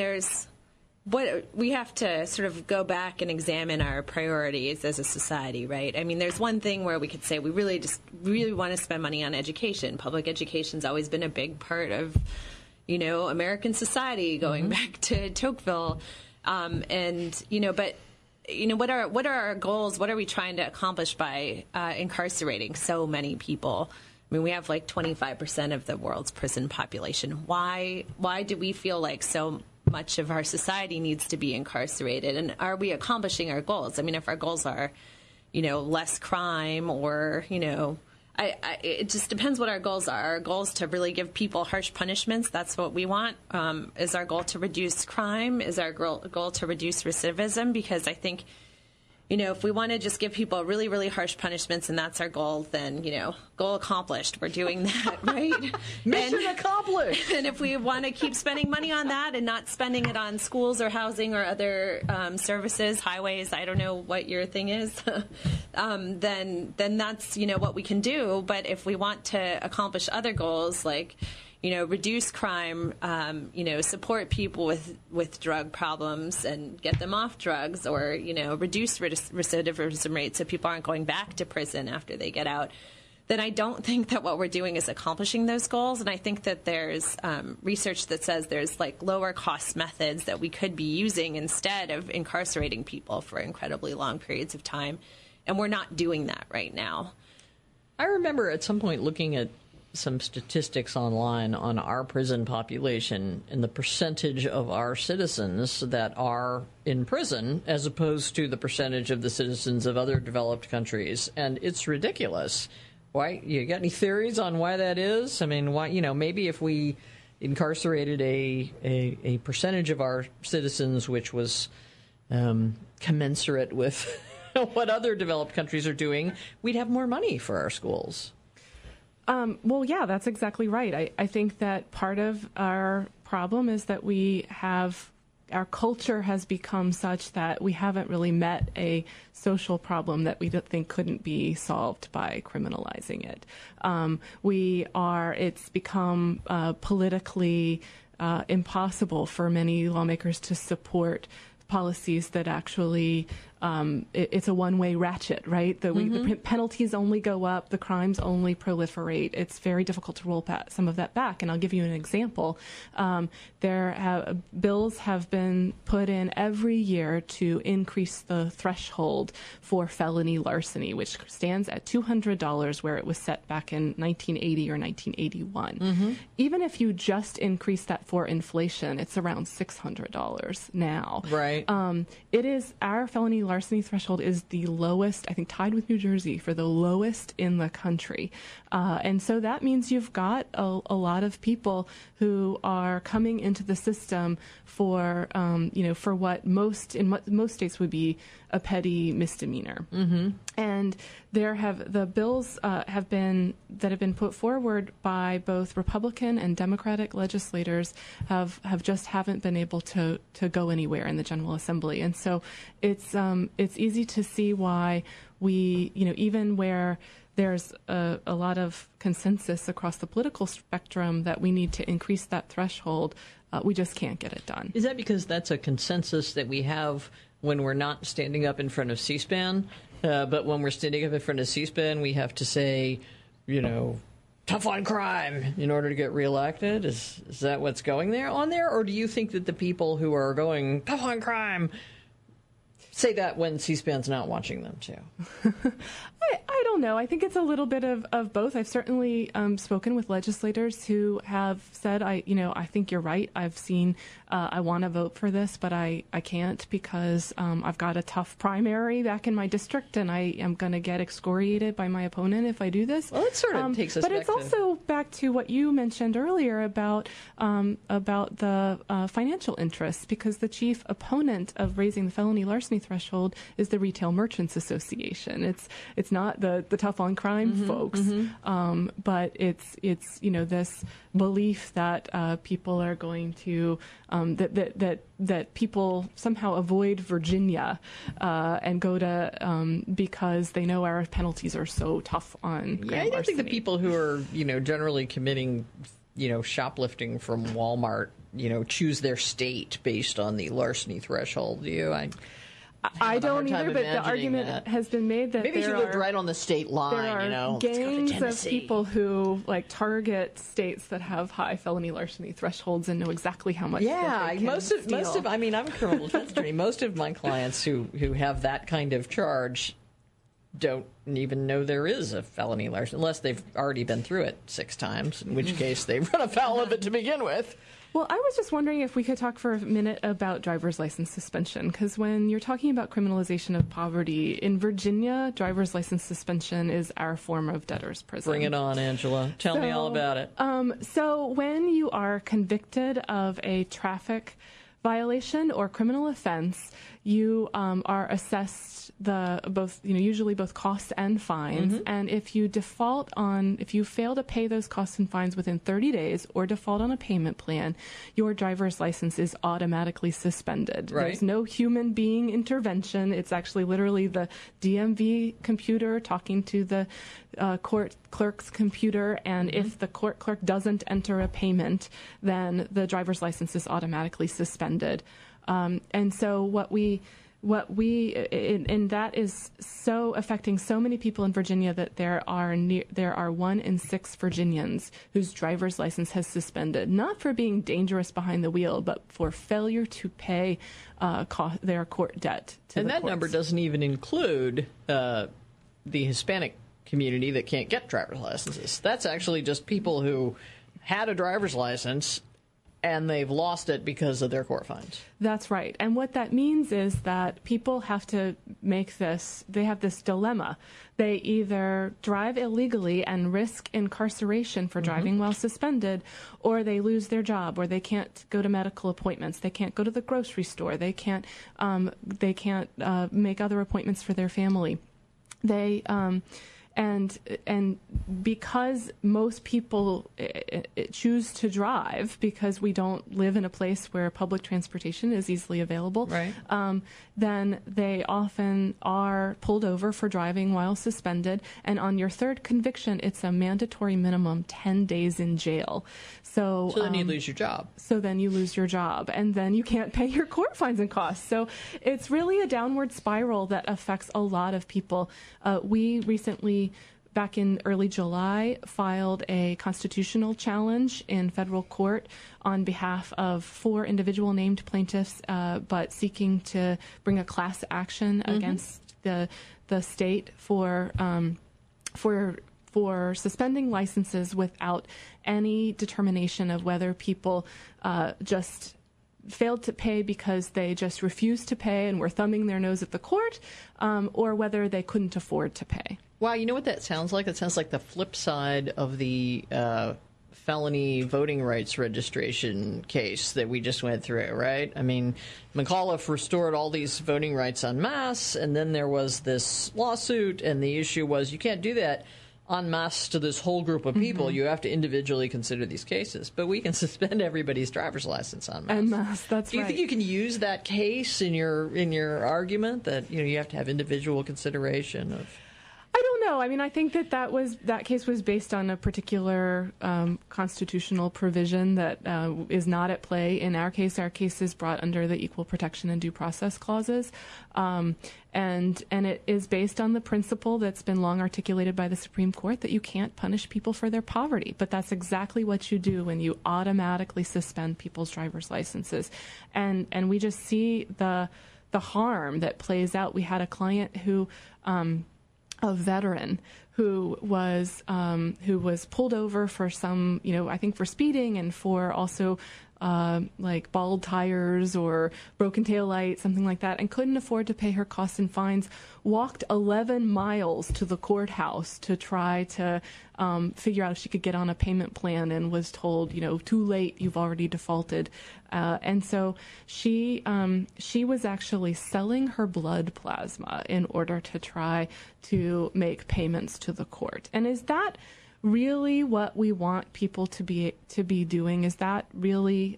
what we have to sort of go back and examine our priorities as a society, right? I mean, there's one thing where we could say we really want to spend money on education. Public education's always been a big part of, American society going back to Tocqueville. But what are our goals? What are we trying to accomplish by incarcerating so many people? I mean, we have like 25% of the world's prison population. Why do we feel like so much of our society needs to be incarcerated? And are we accomplishing our goals? I mean, if our goals are, less crime or, it just depends what our goals are. Our goals to really give people harsh punishments. That's what we want. Is our goal to reduce crime? Is our goal to reduce recidivism? Because I think, if we want to just give people really, really harsh punishments and that's our goal, then, goal accomplished. We're doing that, right? Mission accomplished. And if we want to keep spending money on that and not spending it on schools or housing or other services, highways, I don't know what your thing is, then that's, what we can do. But if we want to accomplish other goals like, reduce crime, support people with drug problems and get them off drugs, or, reduce recidivism rates so people aren't going back to prison after they get out, then I don't think that what we're doing is accomplishing those goals. And I think that there's research that says there's like lower cost methods that we could be using instead of incarcerating people for incredibly long periods of time. And we're not doing that right now. I remember at some point looking at some statistics online on our prison population and the percentage of our citizens that are in prison as opposed to the percentage of the citizens of other developed countries. And it's ridiculous. Why? You got any theories on why that is? I mean, why, maybe if we incarcerated a percentage of our citizens which was commensurate with what other developed countries are doing, we'd have more money for our schools. Well, yeah, that's exactly right. I think that part of our problem is that our culture has become such that we haven't really met a social problem that we think couldn't be solved by criminalizing it. It's become politically impossible for many lawmakers to support policies that actually it's a one-way ratchet, right? The penalties only go up, the crimes only proliferate. It's very difficult to roll some of that back. And I'll give you an example. Bills have been put in every year to increase the threshold for felony larceny, which stands at $200, where it was set back in 1980 or 1981. Even if you just increase that for inflation, it's around $600 now. Right. Our felony larceny threshold is the lowest, I think, tied with New Jersey for the lowest in the country. And so that means you've got a lot of people who are coming into the system for what most states would be a petty misdemeanor. And the bills have been put forward by both Republican and Democratic legislators haven't been able to go anywhere in the General Assembly. And so it's easy to see why we, even where there's a lot of consensus across the political spectrum that we need to increase that threshold, we just can't get it done. Is that because that's a consensus that we have when we're not standing up in front of C-SPAN? But when we're standing up in front of C-SPAN, we have to say, tough on crime in order to get reelected? Is that what's going on there? Or do you think that the people who are going tough on crime say that when C-SPAN's not watching them too? I don't know. I think it's a little bit of both. I've certainly spoken with legislators who have said, I think you're right. I've seen, I want to vote for this, but I can't because I've got a tough primary back in my district, and I am going to get excoriated by my opponent if I do this. Well, it sort of takes us back to... But it's also back to what you mentioned earlier about the financial interests, because the chief opponent of raising the felony larceny threshold is the Retail Merchants Association. It's not the tough on crime folks, but it's this belief that people are going to that people somehow avoid Virginia and go to because they know our penalties are so tough on grand larceny. I don't think the people who are generally committing shoplifting from Walmart choose their state based on the larceny threshold. Do you? I don't either, but the argument has been made that maybe you lived right on the state line. There are gangs of people who target states that have high felony larceny thresholds and know exactly how much. Yeah, most of. I mean, I'm a criminal defense attorney. Most of my clients who have that kind of charge don't even know there is a felony larceny unless they've already been through it 6 times, in which case they run afoul of it to begin with. Well, I was just wondering if we could talk for a minute about driver's license suspension, because when you're talking about criminalization of poverty, in Virginia, driver's license suspension is our form of debtor's prison. Bring it on, Angela. Tell me all about it. So when you are convicted of a traffic violation or criminal offense, you are assessed usually both costs and fines. And if you fail to pay those costs and fines within 30 days or default on a payment plan, your driver's license is automatically suspended. Right. There's no human being intervention. It's actually literally the DMV computer talking to the court clerk's computer, and if the court clerk doesn't enter a payment, then the driver's license is automatically suspended. And so and that is so affecting so many people in Virginia that there are 1 in 6 Virginians whose driver's license has suspended, not for being dangerous behind the wheel, but for failure to pay their court debt to and the that courts. Number doesn't even include the Hispanic community that can't get driver's licenses. That's actually just people who had a driver's license and they've lost it because of their court fines. That's right. And what that means is that people have to they have this dilemma. They either drive illegally and risk incarceration for driving while suspended, or they lose their job, or they can't go to medical appointments, they can't go to the grocery store, they can't make other appointments for their family. And because most people choose to drive because we don't live in a place where public transportation is easily available, right. Then they often are pulled over for driving while suspended. And on your third conviction, it's a mandatory minimum 10 days in jail. So then you lose your job. So then you lose your job, and then you can't pay your court fines and costs. So it's really a downward spiral that affects a lot of people. We recently, back in early July, filed a constitutional challenge in federal court on behalf of 4 individual named plaintiffs, but seeking to bring a class action against the state for suspending licenses without any determination of whether people just failed to pay because they just refused to pay and were thumbing their nose at the court, or whether they couldn't afford to pay. Wow, you know what that sounds like? It sounds like the flip side of the felony voting rights registration case that we just went through, right? I mean, McAuliffe restored all these voting rights en masse, and then there was this lawsuit, and the issue was you can't do that en masse to this whole group of people. You have to individually consider these cases. But we can suspend everybody's driver's license en masse. En masse, that's right. Do you think you can use that case in your argument that you have to have individual consideration of? I don't know. I mean, I think that case was based on a particular constitutional provision that is not at play in our case. Our case is brought under the Equal Protection and Due Process Clauses, and it is based on the principle that's been long articulated by the Supreme Court that you can't punish people for their poverty. But that's exactly what you do when you automatically suspend people's driver's licenses, and we just see the harm that plays out. We had a client who. A veteran who was pulled over for some, I think for speeding and for also like bald tires or broken taillight, something like that, and couldn't afford to pay her costs and fines, walked 11 miles to the courthouse to try to figure out if she could get on a payment plan, and was told, too late, you've already defaulted. And so she was actually selling her blood plasma in order to try to make payments to the court. And is that really what we want people to be doing? Is that really,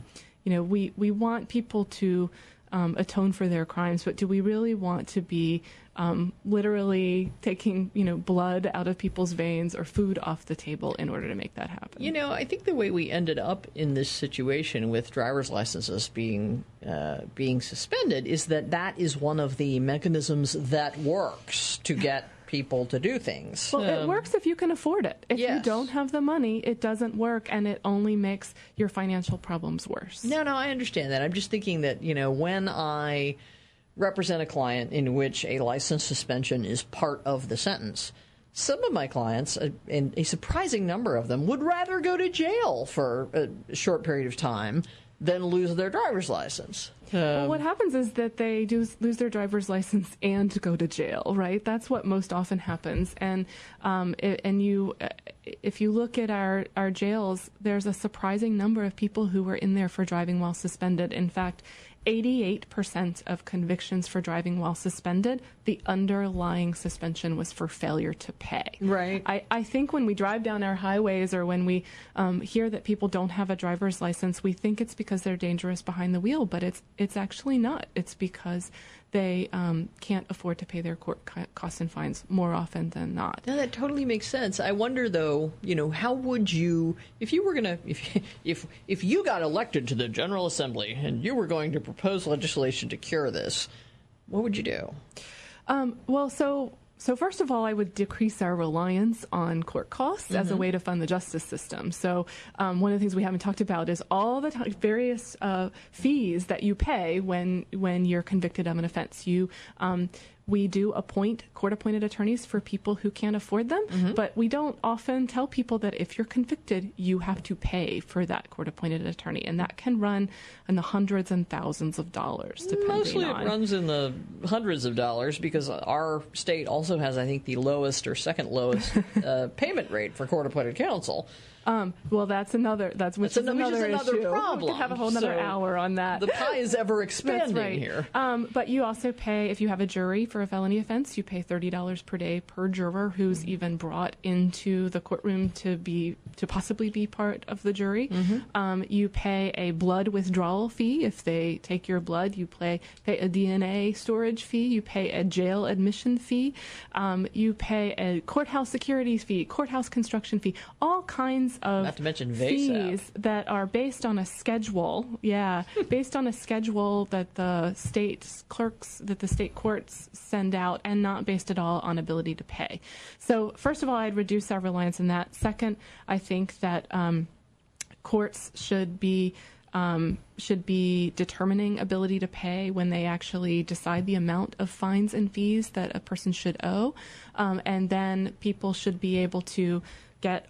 we want people to atone for their crimes, but do we really want to be literally taking, blood out of people's veins or food off the table in order to make that happen? I think the way we ended up in this situation with driver's licenses being suspended is that is one of the mechanisms that works to get people to do things. Well, it works if you can afford it. If you don't have the money, it doesn't work, and it only makes your financial problems worse. No, I understand that. I'm just thinking that, when I represent a client in which a license suspension is part of the sentence, some of my clients, and a surprising number of them, would rather go to jail for a short period of time than lose their driver's license. Well, what happens is that they do lose their driver's license and go to jail, right? That's what most often happens. And if you look at our jails, there's a surprising number of people who were in there for driving while suspended. In fact, 88% of convictions for driving while suspended, the underlying suspension was for failure to pay. Right. I think when we drive down our highways, or when we hear that people don't have a driver's license, we think it's because they're dangerous behind the wheel, but it's actually not. It's because they can't afford to pay their court costs and fines more often than not. No, that totally makes sense. I wonder, though, how would you, if you were going to, if you got elected to the General Assembly and you were going to propose legislation to cure this, what would you do? So first of all, I would decrease our reliance on court costs as a way to fund the justice system. So one of the things we haven't talked about is all the various fees that you pay when you're convicted of an offense. We do appoint court-appointed attorneys for people who can't afford them, but we don't often tell people that if you're convicted, you have to pay for that court-appointed attorney, and that can run in the hundreds and thousands of dollars, depending Mostly on. it runs in the hundreds of dollars because our state also has, I think, the lowest or second lowest payment rate for court-appointed counsel. Well, that's another another issue. problem. We could have a whole other hour on that. The pie is ever expanding That's right. here. But you also pay, if you have a jury for a felony offense, you pay $30 per day per juror who's even brought into the courtroom to possibly be part of the jury. You pay a blood withdrawal fee if they take your blood. You pay a DNA storage fee. You pay a jail admission fee. You pay a courthouse security fee, courthouse construction fee, all kinds of Not to mention fees that are based on a schedule. Yeah, based on a schedule that the state courts send out, and not based at all on ability to pay. So first of all, I'd reduce our reliance on that. Second, I think that courts should be determining ability to pay when they actually decide the amount of fines and fees that a person should owe, and then people should be able to get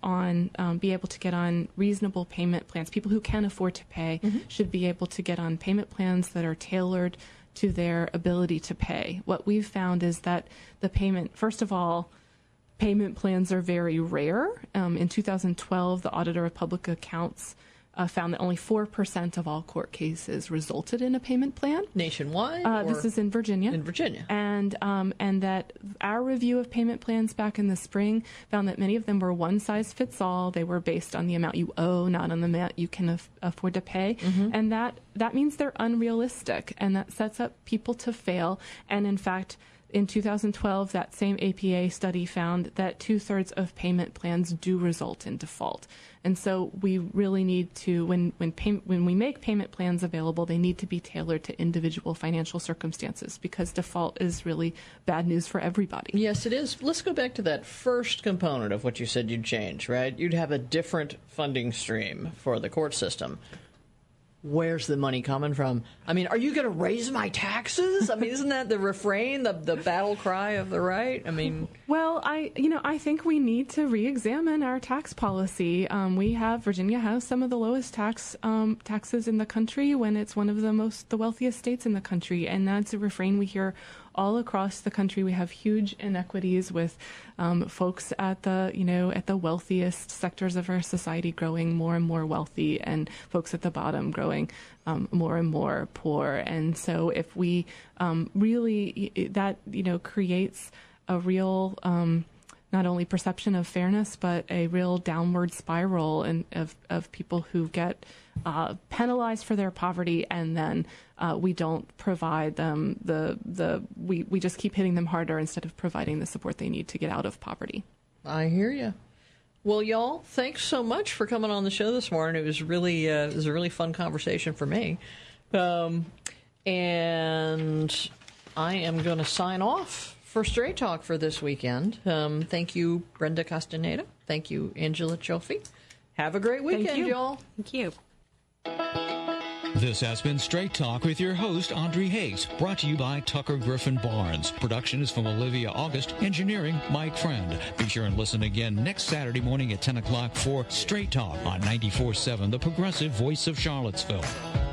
on reasonable payment plans. People who can afford to pay should be able to get on payment plans that are tailored to their ability to pay. What we've found is that first of all, payment plans are very rare. In 2012, the Auditor of Public Accounts found that only 4% of all court cases resulted in a payment plan. Nationwide? This is in Virginia. In Virginia. And that our review of payment plans back in the spring found that many of them were one-size-fits-all. They were based on the amount you owe, not on the amount you can afford to pay. And that means they're unrealistic, and that sets up people to fail. And in fact, in 2012, that same APA study found that 2/3 of payment plans do result in default. And so we really need to, when we make payment plans available, they need to be tailored to individual financial circumstances, because default is really bad news for everybody. Yes, it is. Let's go back to that first component of what you said you'd change, right? You'd have a different funding stream for the court system. Where's the money coming from? I mean, are you going to raise my taxes? I mean, isn't that the refrain, the battle cry of the right? I mean, well, I think we need to re-examine our tax policy. Virginia has some of the lowest taxes in the country, when it's one of the wealthiest states in the country, and that's a refrain we hear all across the country. We have huge inequities with folks at the wealthiest sectors of our society growing more and more wealthy, and folks at the bottom growing more and more poor. And so if we creates a real not only perception of fairness, but a real downward spiral of people who get penalized for their poverty, and then we don't provide them we just keep hitting them harder instead of providing the support they need to get out of poverty. I hear you. Well, y'all, thanks so much for coming on the show this morning. It was really a really fun conversation for me, and I am going to sign off for Straight Talk for this weekend. Thank you, Brenda Castaneda. Thank you, Angela Cioffi. Have a great weekend, y'all. Thank you. This has been Straight Talk with your host, Audrey Hayes, brought to you by Tucker Griffin Barnes. Production is from Olivia August. Engineering, Mike Friend. Be sure and listen again next Saturday morning at 10 o'clock for Straight Talk on 94.7, the progressive voice of Charlottesville.